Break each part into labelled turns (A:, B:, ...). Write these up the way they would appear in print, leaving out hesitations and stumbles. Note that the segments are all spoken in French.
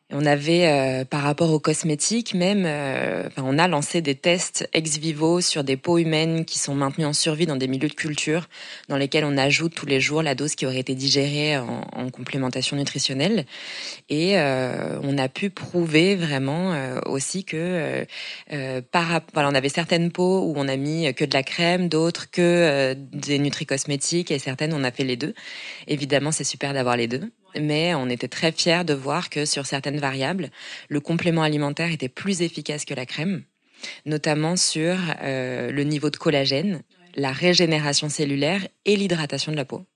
A: On avait, par rapport aux cosmétiques même, on a lancé des tests ex vivo sur des peaux humaines qui sont maintenues en survie dans des milieux de culture, dans lesquels on ajoute tous les jours la dose qui aurait été digérée en complémentation nutritionnelle. Et on a pu prouver vraiment aussi que on avait certaines peaux où on a mis que de la crème, d'autres que des nutri-cosmétiques, et certaines on a fait les deux. Évidemment, c'est super d'avoir les deux. Mais on était très fiers de voir que sur certaines variables, le complément alimentaire était plus efficace que la crème, notamment sur le niveau de collagène, la régénération cellulaire et l'hydratation de la peau.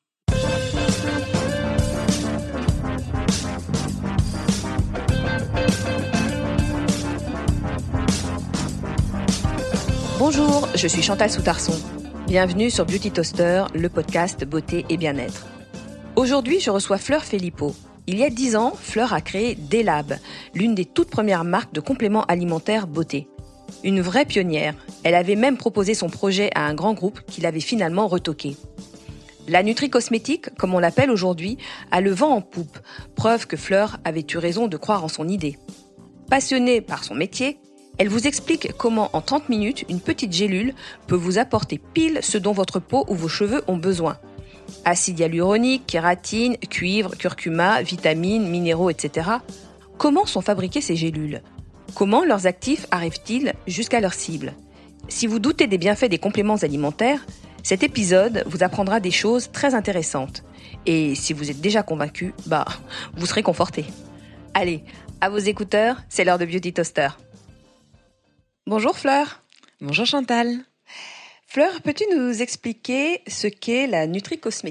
B: Bonjour, je suis Chantal Soutarson. Bienvenue sur Beauty Toaster, le podcast beauté et bien-être. Aujourd'hui, je reçois Fleur Philippot. Il y a 10 ans, Fleur a créé D-Lab, l'une des toutes premières marques de compléments alimentaires beauté. Une vraie pionnière, elle avait même proposé son projet à un grand groupe qui l'avait finalement retoqué. La nutri-cosmétique, comme on l'appelle aujourd'hui, a le vent en poupe, preuve que Fleur avait eu raison de croire en son idée. Passionnée par son métier, elle vous explique comment en 30 minutes, une petite gélule peut vous apporter pile ce dont votre peau ou vos cheveux ont besoin. Acide hyaluronique, kératine, cuivre, curcuma, vitamines, minéraux, etc. Comment sont fabriquées ces gélules ? Comment leurs actifs arrivent-ils jusqu'à leur cible ? Si vous doutez des bienfaits des compléments alimentaires, cet épisode vous apprendra des choses très intéressantes. Et si vous êtes déjà convaincu, vous serez conforté. Allez, à vos écouteurs, c'est l'heure de Beauty Toaster. Bonjour Fleur.
A: Bonjour Chantal.
B: Fleur, peux-tu nous expliquer ce qu'est la nutri-cosmétique ?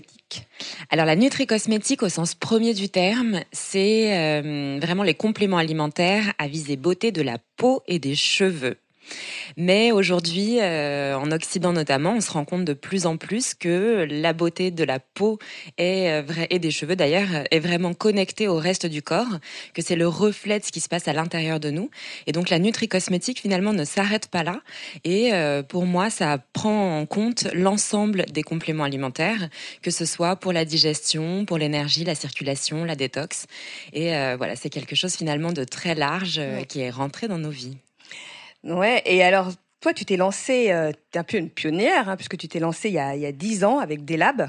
A: Alors la nutri-cosmétique au sens premier du terme, c'est vraiment les compléments alimentaires à visée beauté de la peau et des cheveux. Mais aujourd'hui, en Occident notamment, on se rend compte de plus en plus que la beauté de la peau et des cheveux d'ailleurs est vraiment connectée au reste du corps, que c'est le reflet de ce qui se passe à l'intérieur de nous. Et donc la nutri-cosmétique finalement ne s'arrête pas là. Et pour moi, ça prend en compte l'ensemble des compléments alimentaires, que ce soit pour la digestion, pour l'énergie, la circulation, la détox. Et voilà, c'est quelque chose finalement de très large qui est rentré dans nos vies.
B: Ouais, et alors, toi, tu t'es lancée, t'es un peu une pionnière, puisque tu t'es lancée il y a 10 ans avec D-Lab,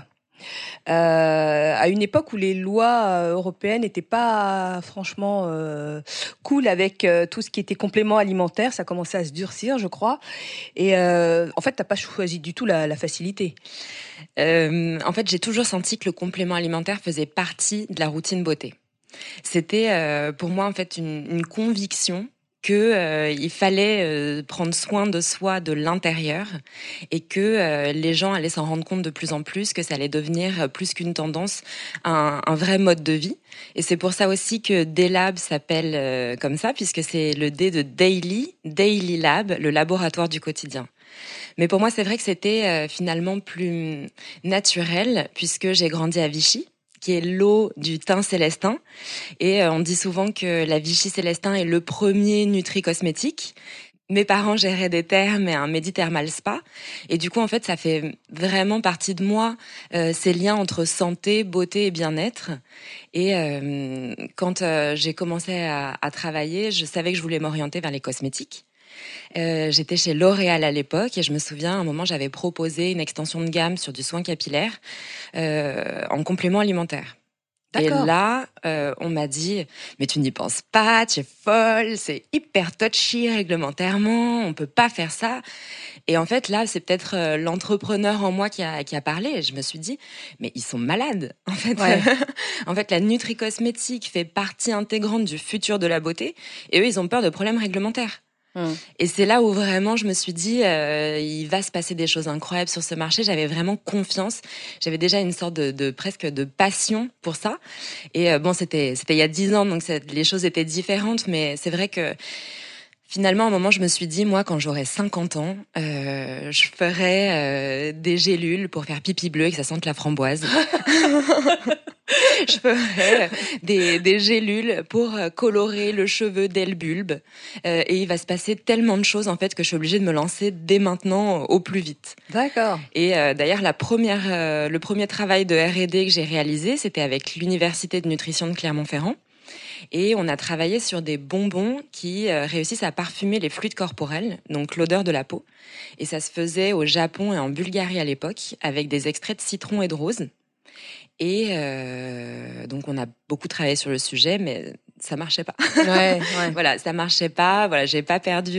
B: à une époque où les lois européennes n'étaient pas franchement cool avec tout ce qui était complément alimentaire. Ça commençait à se durcir, je crois. Et en fait, t'as pas choisi du tout la facilité.
A: En fait, j'ai toujours senti que le complément alimentaire faisait partie de la routine beauté. C'était pour moi en fait une conviction que il fallait prendre soin de soi de l'intérieur et que les gens allaient s'en rendre compte de plus en plus, que ça allait devenir plus qu'une tendance, un vrai mode de vie. Et c'est pour ça aussi que D-Lab s'appelle comme ça, puisque c'est le D de Daily Lab, le laboratoire du quotidien. Mais pour moi, c'est vrai que c'était finalement plus naturel, puisque j'ai grandi à Vichy, qui est l'eau du thym célestin. Et on dit souvent que la Vichy célestin est le premier nutri-cosmétique. Mes parents géraient des thermes et un Medithermal Spa. Et du coup, en fait, ça fait vraiment partie de moi, ces liens entre santé, beauté et bien-être. Et quand j'ai commencé à travailler, je savais que je voulais m'orienter vers les cosmétiques. J'étais chez L'Oréal à l'époque et je me souviens, à un moment, j'avais proposé une extension de gamme sur du soin capillaire en complément alimentaire.
B: D'accord.
A: Et là, on m'a dit « Mais tu n'y penses pas, tu es folle, c'est hyper touchy réglementairement, on peut pas faire ça. » Et en fait, là, c'est peut-être l'entrepreneur en moi qui a parlé. Et je me suis dit « Mais ils sont malades. » En fait,
B: Ouais.
A: en fait, la nutri-cosmétique fait partie intégrante du futur de la beauté. Et eux, ils ont peur de problèmes réglementaires. Et c'est là où vraiment je me suis dit il va se passer des choses incroyables sur ce marché. J'avais vraiment confiance. J'avais déjà une sorte de presque de passion pour ça. Et c'était il y a 10 ans, donc les choses étaient différentes. Mais c'est vrai que finalement, à un moment, je me suis dit, moi, quand j'aurai 50 ans, je ferai des gélules pour faire pipi bleu et que ça sente la framboise. Je ferai des gélules pour colorer le cheveu dès le bulbe. Et il va se passer tellement de choses, en fait, que je suis obligée de me lancer dès maintenant au plus vite.
B: D'accord.
A: Et d'ailleurs, le premier travail de R&D que j'ai réalisé, c'était avec l'Université de nutrition de Clermont-Ferrand. Et on a travaillé sur des bonbons qui réussissent à parfumer les fluides corporels, donc l'odeur de la peau. Et ça se faisait au Japon et en Bulgarie à l'époque, avec des extraits de citron et de rose. Et donc on a beaucoup travaillé sur le sujet, mais ça marchait pas.
B: Ouais.
A: Voilà, ça marchait pas. Voilà, j'ai pas perdu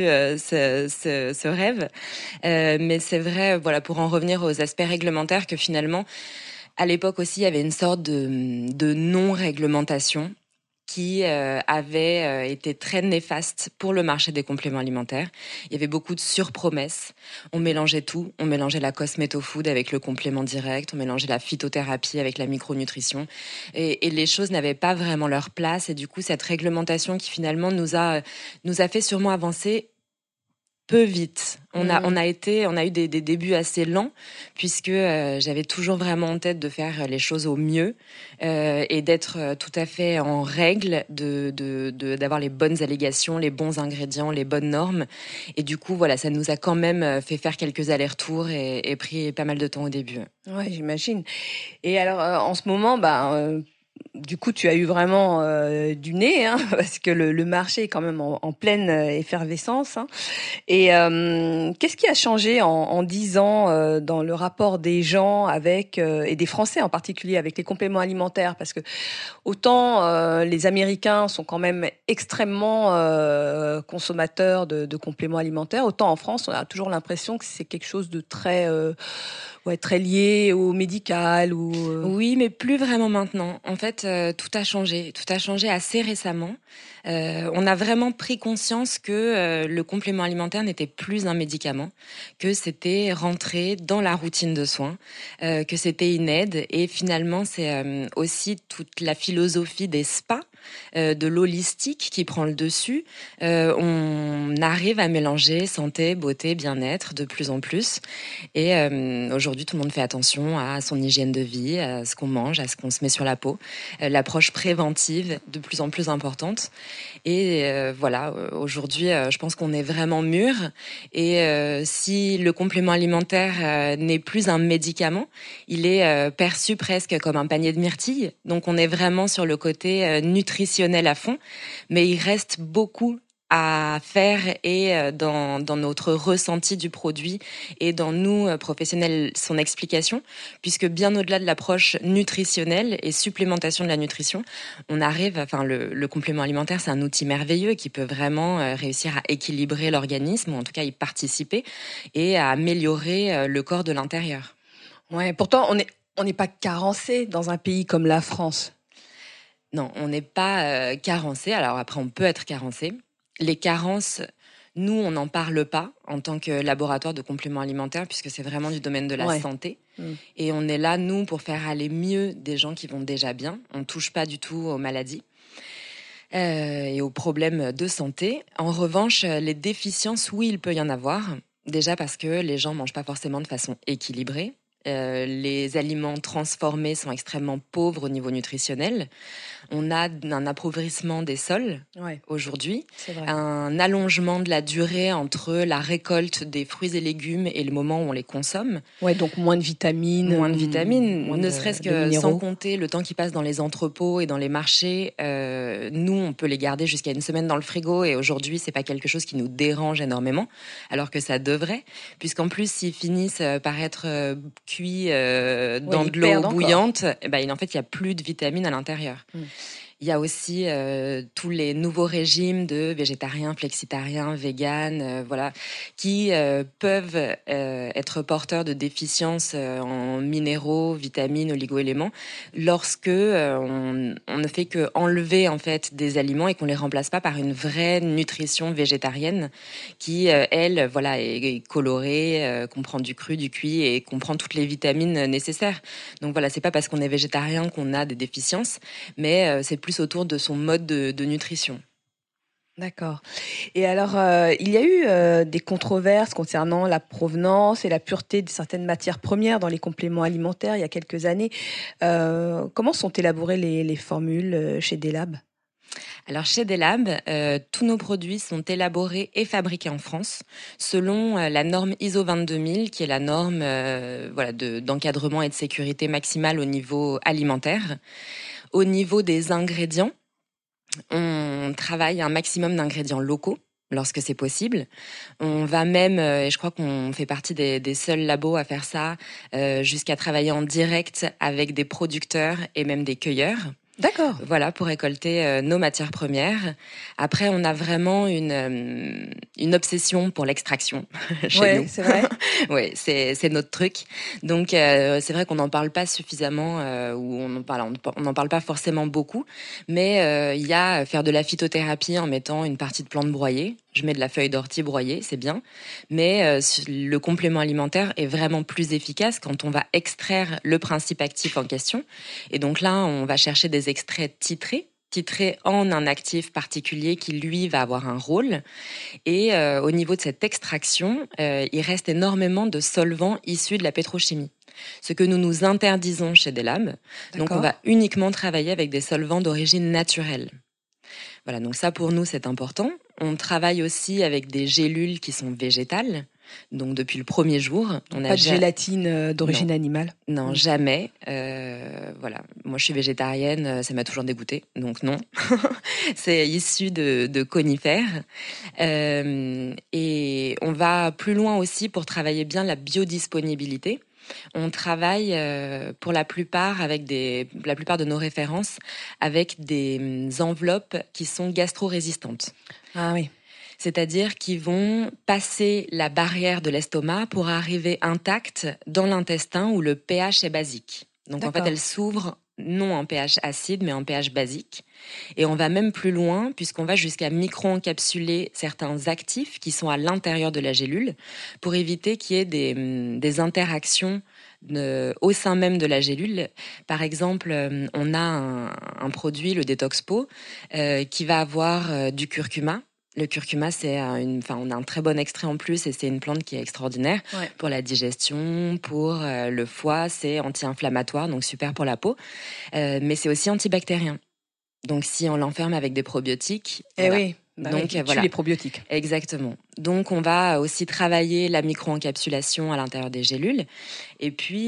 A: ce rêve. Mais c'est vrai, voilà, pour en revenir aux aspects réglementaires, que finalement, à l'époque aussi, il y avait une sorte de non-réglementation qui avait été très néfaste pour le marché des compléments alimentaires. Il y avait beaucoup de surpromesses. On mélangeait tout. On mélangeait la cosméto-food avec le complément direct. On mélangeait la phytothérapie avec la micronutrition. Et les choses n'avaient pas vraiment leur place. Et du coup, cette réglementation qui finalement nous a fait sûrement avancer peu vite. On a eu des débuts assez lents, puisque j'avais toujours vraiment en tête de faire les choses au mieux et d'être tout à fait en règle, d'avoir les bonnes allégations, les bons ingrédients, les bonnes normes. Et du coup, voilà, ça nous a quand même fait faire quelques allers-retours et pris pas mal de temps au début.
B: Ouais, j'imagine. Et alors, en ce moment, du coup, tu as eu vraiment du nez, hein, parce que le marché est quand même en pleine effervescence. Hein. Et qu'est-ce qui a changé en 10 ans dans le rapport des gens avec et des Français en particulier avec les compléments alimentaires? Parce que autant les Américains sont quand même extrêmement consommateurs de compléments alimentaires, autant en France, on a toujours l'impression que c'est quelque chose de très très lié au médical ou
A: Oui, mais plus vraiment maintenant. En fait, tout a changé. Tout a changé assez récemment. On a vraiment pris conscience que le complément alimentaire n'était plus un médicament, que c'était rentré dans la routine de soins, que c'était une aide. Et finalement, c'est aussi toute la philosophie des spas, de l'holistique qui prend le dessus. On arrive à mélanger santé, beauté, bien-être de plus en plus. Et aujourd'hui, tout le monde fait attention à son hygiène de vie, à ce qu'on mange, à ce qu'on se met sur la peau. L'approche préventive de plus en plus importante. Et voilà, aujourd'hui, je pense qu'on est vraiment mûr. Et si le complément alimentaire n'est plus un médicament, il est perçu presque comme un panier de myrtilles. Donc on est vraiment sur le côté nutritionnel à fond. Mais il reste beaucoup à faire et dans notre ressenti du produit et dans nous, professionnels, son explication, puisque bien au-delà de l'approche nutritionnelle et supplémentation de la nutrition, on arrive, enfin le complément alimentaire, c'est un outil merveilleux qui peut vraiment réussir à équilibrer l'organisme, ou en tout cas y participer, et à améliorer le corps de l'intérieur.
B: Ouais, pourtant on n'est pas carencé dans un pays comme la France.
A: Non, on n'est pas carencé. Alors après, on peut être carencé. Les carences, nous, on n'en parle pas en tant que laboratoire de compléments alimentaires, puisque c'est vraiment du domaine de la santé. Et on est là, nous, pour faire aller mieux des gens qui vont déjà bien. On ne touche pas du tout aux maladies et aux problèmes de santé. En revanche, les déficiences, oui, il peut y en avoir. Déjà parce que les gens ne mangent pas forcément de façon équilibrée. Les aliments transformés sont extrêmement pauvres au niveau nutritionnel. On a un appauvrissement des sols aujourd'hui, un allongement de la durée entre la récolte des fruits et légumes et le moment où on les consomme.
B: Ouais, donc moins de vitamines.
A: Ne serait-ce que sans compter le temps qui passe dans les entrepôts et dans les marchés. Nous, on peut les garder jusqu'à une semaine dans le frigo et aujourd'hui, c'est pas quelque chose qui nous dérange énormément, alors que ça devrait, puisqu'en plus, s'ils finissent par être cuits dans de l'eau bouillante, en fait, il n'y a plus de vitamines à l'intérieur. Il y a aussi tous les nouveaux régimes de végétariens, flexitariens, véganes, voilà, qui peuvent être porteurs de déficiences en minéraux, vitamines, oligo-éléments, lorsque on ne fait que enlever en fait des aliments et qu'on les remplace pas par une vraie nutrition végétarienne qui, elle, voilà, est colorée, comprend du cru, du cuit et comprend toutes les vitamines nécessaires. Donc voilà, c'est pas parce qu'on est végétarien qu'on a des déficiences, mais c'est plus autour de son mode de nutrition.
B: D'accord. Et alors, il y a eu des controverses concernant la provenance et la pureté de certaines matières premières dans les compléments alimentaires il y a quelques années. Comment sont élaborées les formules chez Delab ?
A: Alors chez Delab, tous nos produits sont élaborés et fabriqués en France selon la norme ISO 22000, qui est la norme d'encadrement et de sécurité maximale au niveau alimentaire. Au niveau des ingrédients, On travaille un maximum d'ingrédients locaux lorsque c'est possible. On va même, et je crois qu'on fait partie des seuls labos à faire ça, jusqu'à travailler en direct avec des producteurs et même des cueilleurs.
B: D'accord.
A: Voilà, pour récolter nos matières premières. Après, on a vraiment une obsession pour l'extraction chez nous.
B: C'est vrai.
A: Oui, c'est notre truc. Donc, c'est vrai qu'on n'en parle pas suffisamment, ou on n'en parle pas forcément beaucoup. Mais il y a faire de la phytothérapie en mettant une partie de plante broyée. Je mets de la feuille d'ortie broyée, c'est bien. Mais le complément alimentaire est vraiment plus efficace quand on va extraire le principe actif en question. Et donc là, on va chercher des extraits titrés en un actif particulier qui, lui, va avoir un rôle. Et au niveau de cette extraction, il reste énormément de solvants issus de la pétrochimie. Ce que nous interdisons chez Delab. Donc on va uniquement travailler avec des solvants d'origine naturelle. Voilà, donc ça pour nous c'est important. On travaille aussi avec des gélules qui sont végétales. Donc depuis le premier jour,
B: on n'a pas de gélatine d'origine animale.
A: Non, jamais. Voilà, moi je suis végétarienne, ça m'a toujours dégoûtée, donc non. C'est issu de conifères. Et on va plus loin aussi pour travailler bien la biodisponibilité. On travaille pour la plupart de nos références avec des enveloppes qui sont gastro-résistantes.
B: Ah oui.
A: C'est-à-dire qu'ils vont passer la barrière de l'estomac pour arriver intactes dans l'intestin où le pH est basique. Donc en fait, elles s'ouvrent non en pH acide, mais en pH basique. Et on va même plus loin, puisqu'on va jusqu'à micro-encapsuler certains actifs qui sont à l'intérieur de la gélule, pour éviter qu'il y ait des interactions au sein même de la gélule. Par exemple, on a un produit, le Detoxpo, qui va avoir du curcuma. Le curcuma, on a un très bon extrait en plus et c'est une plante qui est extraordinaire pour la digestion, pour le foie, c'est anti-inflammatoire, donc super pour la peau. Mais c'est aussi antibactérien. Donc si on l'enferme avec des probiotiques,
B: oui. Donc tue les probiotiques.
A: Exactement. Donc on va aussi travailler la micro-encapsulation à l'intérieur des gélules. Et puis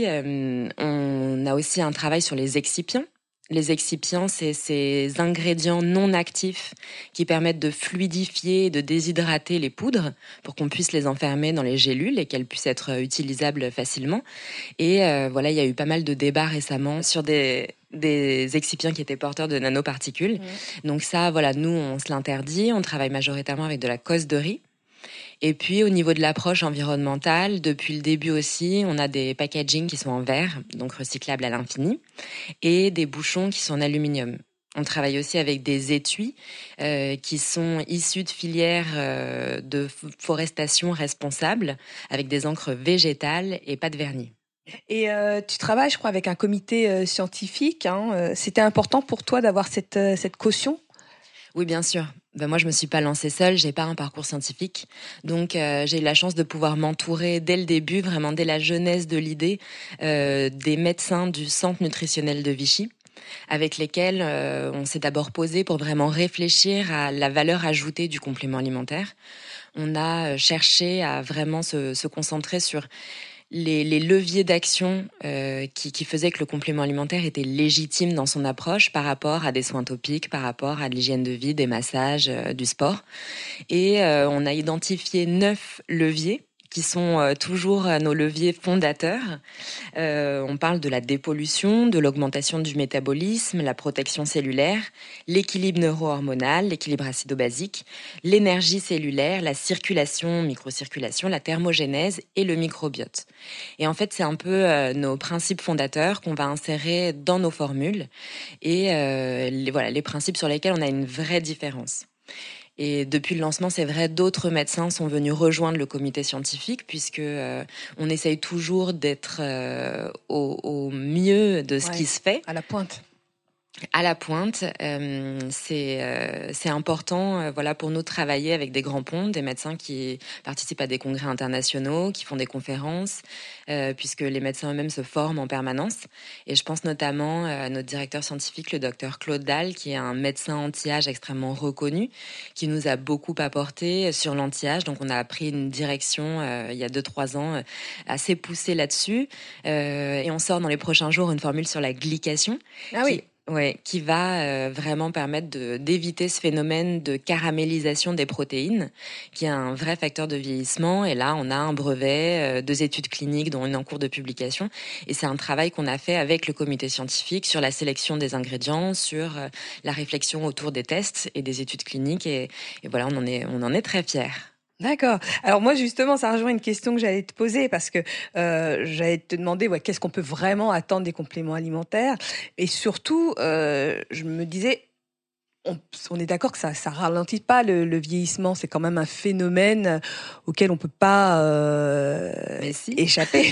A: on a aussi un travail sur les excipients. Les excipients, c'est ces ingrédients non actifs qui permettent de fluidifier et de déshydrater les poudres pour qu'on puisse les enfermer dans les gélules et qu'elles puissent être utilisables facilement. Et voilà, il y a eu pas mal de débats récemment sur des excipients qui étaient porteurs de nanoparticules. Donc ça, voilà, nous, on se l'interdit. On travaille majoritairement avec de la cosse de riz. Et puis, au niveau de l'approche environnementale, depuis le début aussi, on a des packagings qui sont en verre, donc recyclables à l'infini, et des bouchons qui sont en aluminium. On travaille aussi avec des étuis qui sont issus de filières de forestation responsable, avec des encres végétales et pas de vernis.
B: Et tu travailles, je crois, avec un comité scientifique. C'était important pour toi d'avoir cette caution ?
A: Oui, bien sûr. Moi, je me suis pas lancée seule, j'ai pas un parcours scientifique. Donc, j'ai eu la chance de pouvoir m'entourer dès le début, vraiment dès la jeunesse de l'idée, des médecins du Centre nutritionnel de Vichy, avec lesquels on s'est d'abord posé pour vraiment réfléchir à la valeur ajoutée du complément alimentaire. On a cherché à vraiment se concentrer sur les leviers d'action qui faisaient que le complément alimentaire était légitime dans son approche par rapport à des soins topiques, par rapport à de l'hygiène de vie, des massages, du sport. Et on a identifié 9 leviers qui sont toujours nos leviers fondateurs. On parle de la dépollution, de l'augmentation du métabolisme, la protection cellulaire, l'équilibre neuro-hormonal, l'équilibre acido-basique, l'énergie cellulaire, la circulation, microcirculation, la thermogénèse et le microbiote. Et en fait, c'est un peu nos principes fondateurs qu'on va insérer dans nos formules et les principes sur lesquels on a une vraie différence. Et depuis le lancement, c'est vrai, d'autres médecins sont venus rejoindre le comité scientifique puisque on essaye toujours d'être au mieux de ce qui se fait.
B: À la pointe.
A: À la pointe, c'est important, voilà, pour nous de travailler avec des grands ponts, des médecins qui participent à des congrès internationaux, qui font des conférences, puisque les médecins eux-mêmes se forment en permanence. Et je pense notamment à notre directeur scientifique, le docteur Claude Dalle, qui est un médecin anti-âge extrêmement reconnu, qui nous a beaucoup apporté sur l'anti-âge. Donc on a pris une direction il y a 2-3 ans assez poussée là-dessus, et on sort dans les prochains jours une formule sur la glycation.
B: Ah oui.
A: Ouais, qui va vraiment permettre d'éviter ce phénomène de caramélisation des protéines, qui est un vrai facteur de vieillissement. Et là, on a un brevet, 2 études cliniques, dont une en cours de publication. Et c'est un travail qu'on a fait avec le comité scientifique sur la sélection des ingrédients, sur la réflexion autour des tests et des études cliniques. Et voilà, on en est très fiers.
B: D'accord. Alors moi justement, ça rejoint une question que j'allais te poser parce que j'allais te demander qu'est-ce qu'on peut vraiment attendre des compléments alimentaires et surtout, je me disais, on est d'accord que ça ralentit pas le vieillissement, c'est quand même un phénomène auquel on peut pas
A: Mais si.
B: échapper.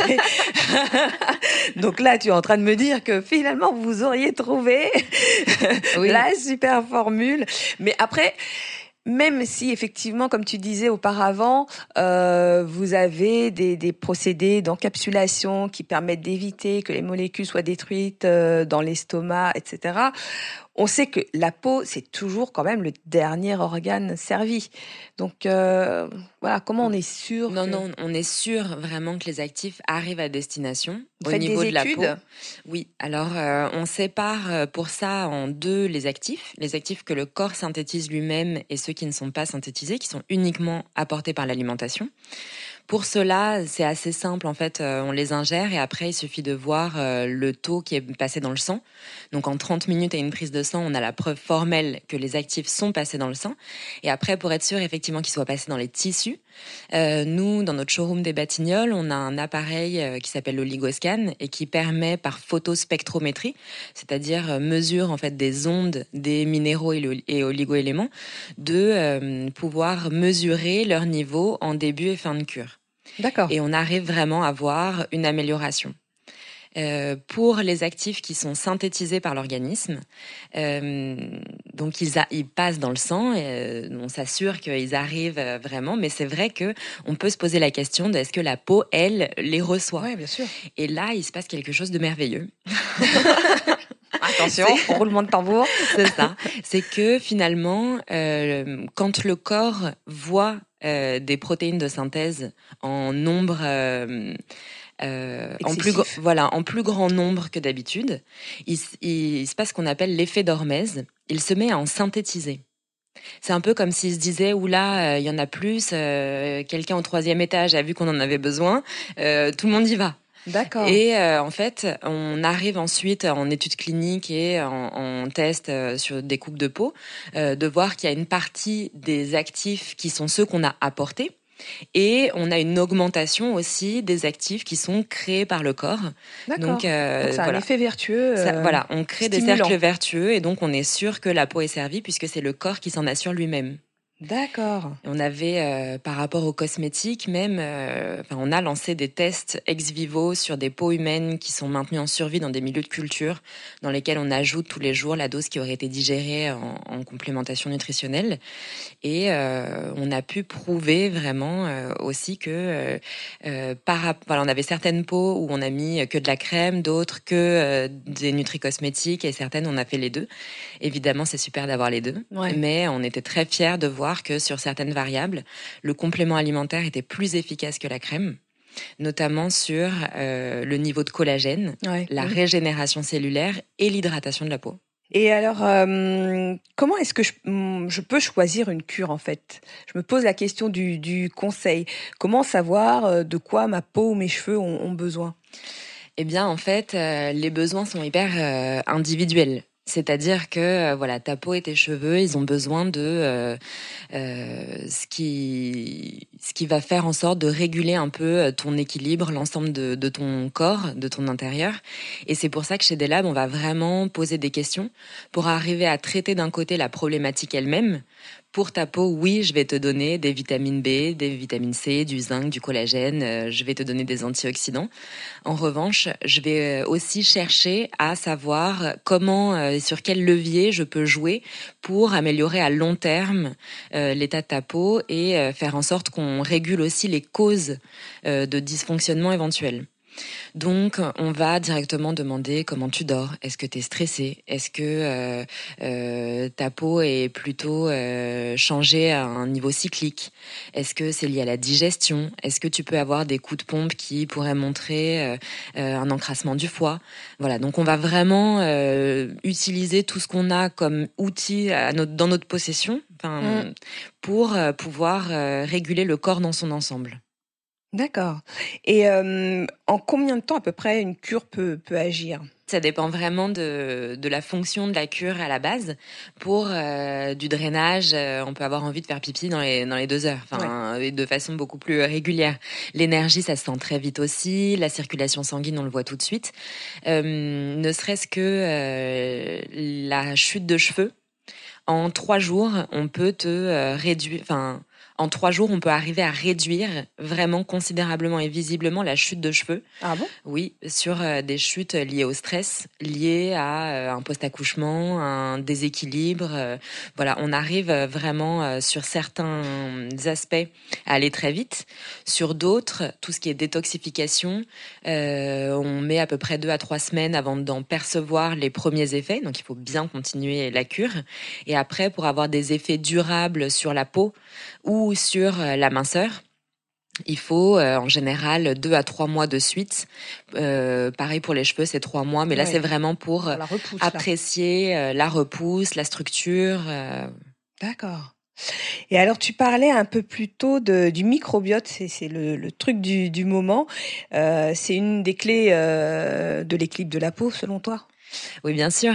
B: Donc là, tu es en train de me dire que finalement vous auriez trouvé la super formule, mais après. Même si effectivement, comme tu disais auparavant, vous avez des procédés d'encapsulation qui permettent d'éviter que les molécules soient détruites dans l'estomac, etc. On sait que la peau, c'est toujours quand même le dernier organe servi. Donc voilà, comment on est sûr
A: Non, on est sûr vraiment que les actifs arrivent à destination
B: Vous
A: au
B: faites
A: niveau
B: des
A: de la peau.
B: études ?
A: Oui, alors on sépare pour ça en deux les actifs que le corps synthétise lui-même et ceux qui ne sont pas synthétisés, qui sont uniquement apportés par l'alimentation. Pour cela, c'est assez simple en fait, on les ingère et après il suffit de voir le taux qui est passé dans le sang. Donc en 30 minutes à une prise de sang, on a la preuve formelle que les actifs sont passés dans le sang. Et après, pour être sûr effectivement qu'ils soient passés dans les tissus, nous, dans notre showroom des Batignolles, on a un appareil qui s'appelle l'oligoscan et qui permet par photospectrométrie, c'est-à-dire mesure en fait des ondes des minéraux et oligoéléments, de pouvoir mesurer leur niveau en début et fin de cure.
B: D'accord.
A: Et on arrive vraiment à voir une amélioration. Pour les actifs qui sont synthétisés par l'organisme, donc ils passent dans le sang, on s'assure qu'ils arrivent vraiment, mais c'est vrai que on peut se poser la question de est-ce que la peau, elle, les reçoit.
B: Oui, bien sûr.
A: Et là, il se passe quelque chose de merveilleux.
B: Attention, roulement de tambour.
A: C'est ça. C'est que finalement, quand le corps voit des protéines de synthèse en nombre en plus grand nombre que d'habitude, il se passe ce qu'on appelle l'effet d'hormèse. Il se met à en synthétiser. C'est un peu comme s'il se disait, oula, il y en a plus, quelqu'un au 3e étage a vu qu'on en avait besoin, tout le monde y va.
B: D'accord.
A: Et en fait, on arrive ensuite en études cliniques et en tests sur des coupes de peau, de voir qu'il y a une partie des actifs qui sont ceux qu'on a apportés. Et on a une augmentation aussi des actifs qui sont créés par le corps.
B: D'accord.
A: Donc
B: ça a un effet vertueux.
A: Voilà, on crée
B: stimulant.
A: des cercles vertueux et donc on est sûr que la peau est servie puisque c'est le corps qui s'en assure lui-même.
B: D'accord.
A: On avait, par rapport aux cosmétiques, même, on a lancé des tests ex vivo sur des peaux humaines qui sont maintenues en survie dans des milieux de culture, dans lesquels on ajoute tous les jours la dose qui aurait été digérée en complémentation nutritionnelle. Et on a pu prouver vraiment aussi que on avait certaines peaux où on a mis que de la crème, d'autres que des nutri-cosmétiques, et certaines on a fait les deux. Évidemment, c'est super d'avoir les deux, mais on était très fiers de voir que sur certaines variables, le complément alimentaire était plus efficace que la crème, notamment sur le niveau de collagène, la régénération cellulaire et l'hydratation de la peau.
B: Et alors, comment est-ce que je peux choisir une cure en fait ? Je me pose la question du conseil. Comment savoir de quoi ma peau ou mes cheveux ont besoin ?
A: Eh bien, en fait, les besoins sont hyper individuels. C'est-à-dire que ta peau et tes cheveux, ils ont besoin de ce qui va faire en sorte de réguler un peu ton équilibre, l'ensemble de ton corps, de ton intérieur. Et c'est pour ça que chez Delab, on va vraiment poser des questions pour arriver à traiter d'un côté la problématique elle-même. Pour ta peau, oui, je vais te donner des vitamines B, des vitamines C, du zinc, du collagène, je vais te donner des antioxydants. En revanche, je vais aussi chercher à savoir comment, sur quel levier je peux jouer pour améliorer à long terme l'état de ta peau et faire en sorte qu'on régule aussi les causes de dysfonctionnement éventuels. Donc, on va directement demander comment tu dors. Est-ce que tu es stressé? Est-ce que ta peau est plutôt changée à un niveau cyclique? Est-ce que c'est lié à la digestion? Est-ce que tu peux avoir des coups de pompe qui pourraient montrer un encrassement du foie? Voilà, donc on va vraiment utiliser tout ce qu'on a comme outil dans notre possession pour pouvoir réguler le corps dans son ensemble.
B: D'accord. Et en combien de temps à peu près une cure peut agir?
A: Ça dépend vraiment de la fonction de la cure à la base. Pour du drainage, on peut avoir envie de faire pipi dans les 2 heures, et de façon beaucoup plus régulière. L'énergie, ça se sent très vite aussi. La circulation sanguine, on le voit tout de suite. Ne serait-ce que la chute de cheveux. En 3 jours, on peut réduire. En 3 jours, on peut arriver à réduire vraiment considérablement et visiblement la chute de cheveux.
B: Ah bon?
A: Oui, sur des chutes liées au stress, liées à un post-accouchement, un déséquilibre. Voilà, on arrive vraiment sur certains aspects à aller très vite. Sur d'autres, tout ce qui est détoxification, on met à peu près 2 à 3 semaines avant d'en percevoir les premiers effets. Donc, il faut bien continuer la cure. Et après, pour avoir des effets durables sur la peau ou sur la minceur, il faut en général 2 à 3 mois de suite. Pareil pour les cheveux, c'est 3 mois. Mais là, c'est vraiment pour
B: la repousse,
A: apprécier la repousse, la structure.
B: D'accord. Et alors, tu parlais un peu plus tôt du microbiote, c'est le truc du moment. C'est une des clés de l'équilibre de la peau, selon toi?
A: Oui, bien sûr.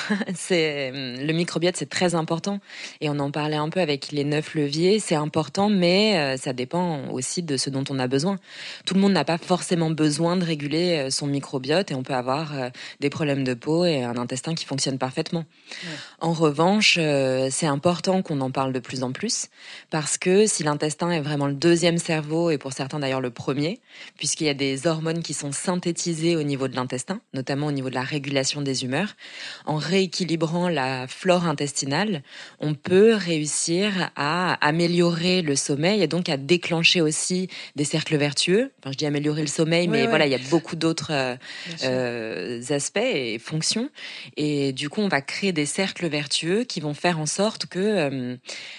A: Le microbiote, c'est très important. Et on en parlait un peu avec les 9 leviers. C'est important, mais ça dépend aussi de ce dont on a besoin. Tout le monde n'a pas forcément besoin de réguler son microbiote et on peut avoir des problèmes de peau et un intestin qui fonctionne parfaitement. Ouais. En revanche, c'est important qu'on en parle de plus en plus parce que si l'intestin est vraiment le deuxième cerveau et pour certains d'ailleurs le premier, puisqu'il y a des hormones qui sont synthétisées au niveau de l'intestin, notamment au niveau de la régulation des humeurs. En rééquilibrant la flore intestinale, on peut réussir à améliorer le sommeil et donc à déclencher aussi des cercles vertueux. Enfin, je dis améliorer le sommeil, mais voilà, il y a beaucoup d'autres aspects et fonctions. Et du coup, on va créer des cercles vertueux qui vont faire en sorte que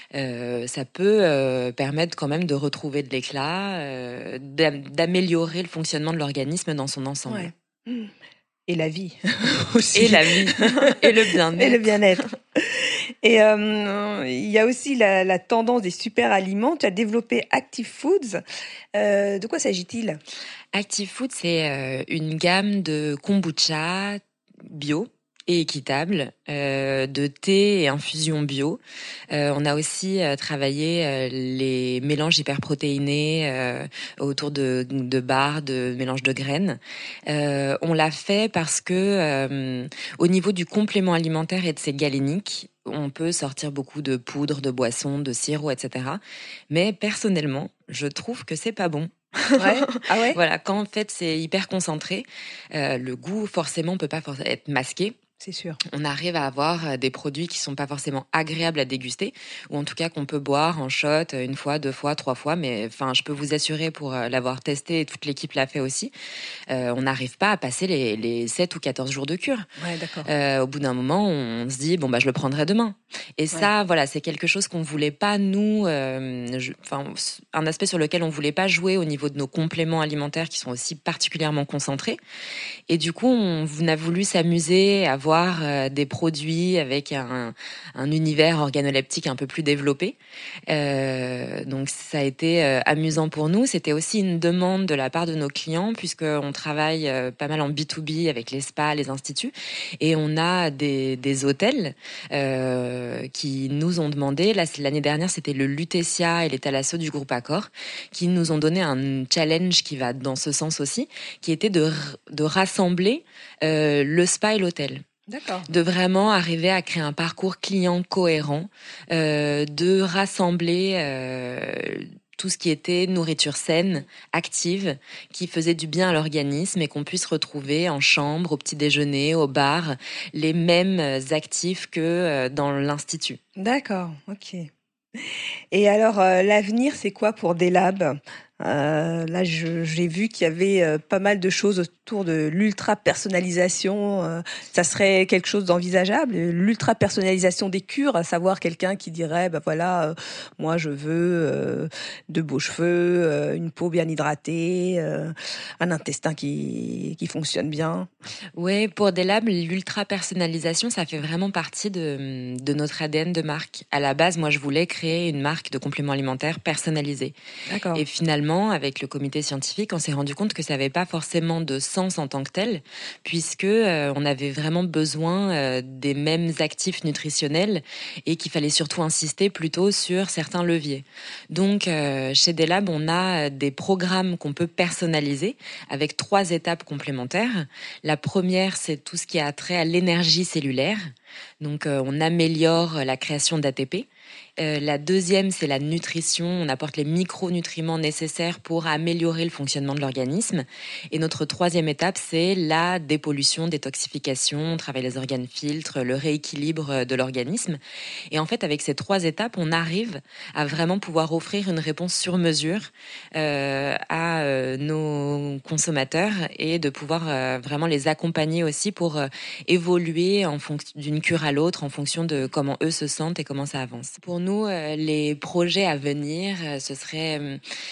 A: ça peut permettre quand même de retrouver de l'éclat, d'améliorer le fonctionnement de l'organisme dans son ensemble.
B: Ouais. Et la vie aussi.
A: Et la vie. Et le bien-être.
B: Et le bien-être. Et il y a aussi la tendance des super aliments. Tu as développé Active Foods. De quoi s'agit-il?
A: Active Foods, c'est une gamme de kombucha bio et équitable, de thé et infusion bio. On a aussi travaillé les mélanges hyperprotéinés autour de barres, de mélanges de graines. On l'a fait parce que au niveau du complément alimentaire et de ses galéniques, on peut sortir beaucoup de poudres, de boissons, de sirops, etc. Mais personnellement, je trouve que c'est pas bon.
B: Ouais. Ah ouais.
A: Voilà, quand en fait c'est hyper concentré, le goût forcément peut pas être masqué.
B: C'est sûr.
A: On arrive à avoir des produits qui sont pas forcément agréables à déguster, ou en tout cas qu'on peut boire en shot 1 fois, 2 fois, 3 fois. Mais enfin, je peux vous assurer pour l'avoir testé et toute l'équipe l'a fait aussi, on n'arrive pas à passer les 7 ou 14 jours de cure.
B: Ouais, d'accord.
A: Au bout d'un moment, on se dit bon bah je le prendrai demain. Et ça, voilà, c'est quelque chose qu'on voulait pas nous, un aspect sur lequel on voulait pas jouer au niveau de nos compléments alimentaires qui sont aussi particulièrement concentrés. Et du coup, on a voulu s'amuser à voir des produits avec un univers organoleptique un peu plus développé. Donc ça a été amusant pour nous. C'était aussi une demande de la part de nos clients puisqu'on travaille pas mal en B2B avec les spas, les instituts. Et on a des hôtels qui nous ont demandé, là l'année dernière c'était le Lutetia et les Thalasso du groupe Accor, qui nous ont donné un challenge qui va dans ce sens aussi, qui était de rassembler le spa et l'hôtel.
B: D'accord.
A: De vraiment arriver à créer un parcours client cohérent, de rassembler tout ce qui était nourriture saine, active, qui faisait du bien à l'organisme et qu'on puisse retrouver en chambre, au petit déjeuner, au bar, les mêmes actifs que dans l'institut.
B: D'accord, ok. Et alors, l'avenir, c'est quoi pour Delab? Là, j'ai vu qu'il y avait pas mal de choses autour de l'ultra-personnalisation. Ça serait quelque chose d'envisageable, l'ultra-personnalisation des cures, à savoir quelqu'un qui dirait, moi je veux de beaux cheveux, une peau bien hydratée, un intestin qui fonctionne bien.
A: Oui, pour Delab, l'ultra-personnalisation, ça fait vraiment partie de notre ADN de marque. À la base, moi, je voulais créer une marque de compléments alimentaires personnalisés.
B: D'accord.
A: Et finalement, avec le comité scientifique, on s'est rendu compte que ça n'avait pas forcément de sens en tant que tel, puisque on avait vraiment besoin des mêmes actifs nutritionnels et qu'il fallait surtout insister plutôt sur certains leviers. Donc, chez Delab, on a des programmes qu'on peut personnaliser avec 3 étapes complémentaires. La première, c'est tout ce qui a trait à l'énergie cellulaire. Donc, on améliore la création d'ATP. La deuxième, c'est la nutrition. On apporte les micronutriments nécessaires pour améliorer le fonctionnement de l'organisme. Et notre troisième étape, c'est la dépollution, détoxification. On travaille les organes filtres, le rééquilibre de l'organisme. Et en fait, avec ces 3 étapes, on arrive à vraiment pouvoir offrir une réponse sur mesure à nos consommateurs et de pouvoir vraiment les accompagner aussi pour évoluer en fonction d'une cure à l'autre en fonction de comment eux se sentent et comment ça avance. Pour nous, les projets à venir, ce serait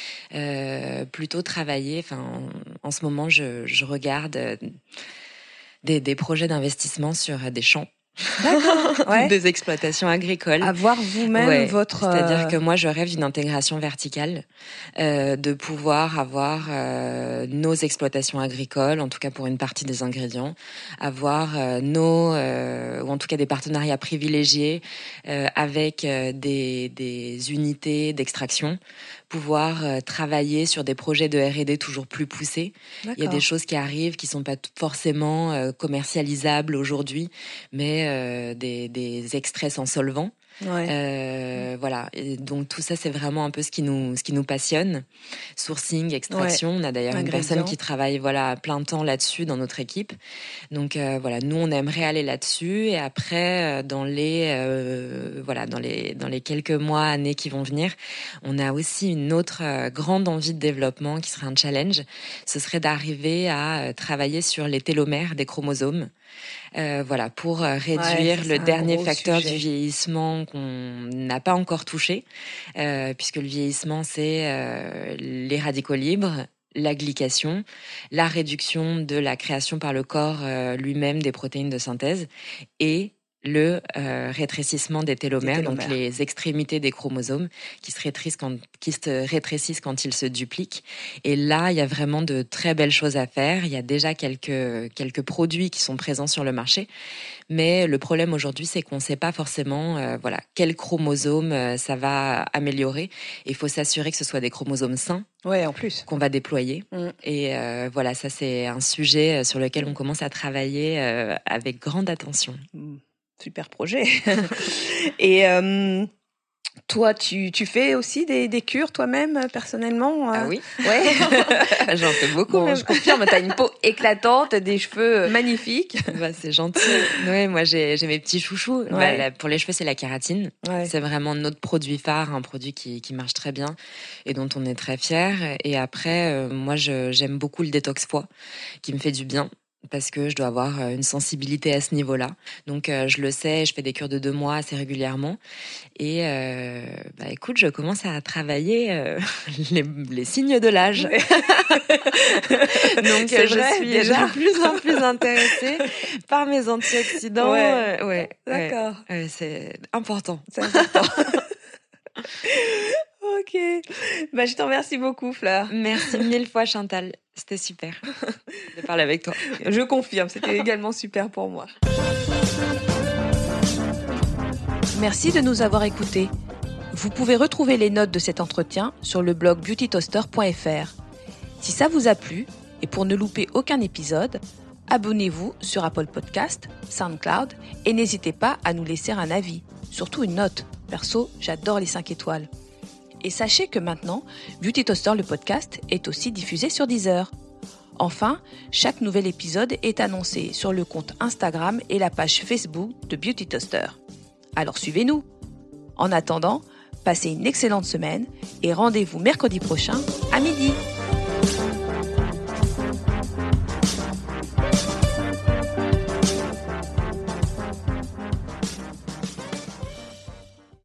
A: plutôt travailler. Enfin, en ce moment, je regarde des projets d'investissement sur des champs.
B: D'accord, ouais.
A: Des exploitations agricoles.
B: Avoir vous-même votre...
A: C'est-à-dire que moi, je rêve d'une intégration verticale, de pouvoir avoir nos exploitations agricoles, en tout cas pour une partie des ingrédients, avoir ou en tout cas des partenariats privilégiés avec des unités d'extraction, pouvoir travailler sur des projets de R&D toujours plus poussés.
B: D'accord.
A: Il y a des choses qui arrivent qui sont pas forcément commercialisables aujourd'hui, mais des extraits sans solvant.
B: Ouais.
A: Voilà. Et donc tout ça, c'est vraiment un peu ce qui nous passionne. Sourcing, extraction. Ouais. On a d'ailleurs une personne qui travaille à plein temps là-dessus dans notre équipe. Donc voilà, nous on aimerait aller là-dessus. Et après, dans les quelques mois, années qui vont venir, on a aussi une autre grande envie de développement qui serait un challenge. Ce serait d'arriver à travailler sur les télomères des chromosomes. Pour réduire le dernier facteur du vieillissement qu'on n'a pas encore touché, puisque le vieillissement, c'est les radicaux libres, la glycation, la réduction de la création par le corps lui-même des protéines de synthèse et le rétrécissement des télomères, donc les extrémités des chromosomes qui se rétrécissent quand ils se dupliquent. Et là, il y a vraiment de très belles choses à faire. Il y a déjà quelques produits qui sont présents sur le marché. Mais le problème aujourd'hui, c'est qu'on ne sait pas forcément quel chromosome ça va améliorer. Il faut s'assurer que ce soit des chromosomes sains.
B: Ouais, en plus.
A: Qu'on va déployer. Et ça, c'est un sujet sur lequel on commence à travailler avec grande attention.
B: Super projet. Et toi, tu fais aussi des cures toi-même, personnellement?
A: Ah oui.
B: Ouais.
A: J'en fais beaucoup. Même.
B: Je confirme, t'as une peau éclatante, des cheveux magnifiques.
A: C'est gentil. Ouais, moi, j'ai mes petits chouchous. Ouais. Pour les cheveux, c'est la kératine. Ouais. C'est vraiment notre produit phare, un produit qui marche très bien et dont on est très fiers. Et après, moi, j'aime beaucoup le détox foie, qui me fait du bien. Parce que je dois avoir une sensibilité à ce niveau-là. Donc, je le sais, je fais des cures de 2 mois assez régulièrement. Et écoute, je commence à travailler les signes de l'âge. Ouais. Donc, je suis déjà de plus en plus intéressée par mes antioxydants. Ouais.
B: D'accord.
A: C'est important.
B: C'est important. Ok. Je te remercie beaucoup, Fleur.
A: Merci 1000 fois, Chantal. C'était super de parler avec toi.
B: Je confirme, c'était également super pour moi. Merci de nous avoir écoutés. Vous pouvez retrouver les notes de cet entretien sur le blog beautytoaster.fr. Si ça vous a plu, et pour ne louper aucun épisode, abonnez-vous sur Apple Podcast, SoundCloud, et n'hésitez pas à nous laisser un avis, surtout une note. Perso, j'adore les 5 étoiles. Et sachez que maintenant, Beauty Toaster, le podcast, est aussi diffusé sur Deezer. Enfin, chaque nouvel épisode est annoncé sur le compte Instagram et la page Facebook de Beauty Toaster. Alors suivez-nous. En attendant, Passez une excellente semaine et rendez-vous mercredi prochain à midi.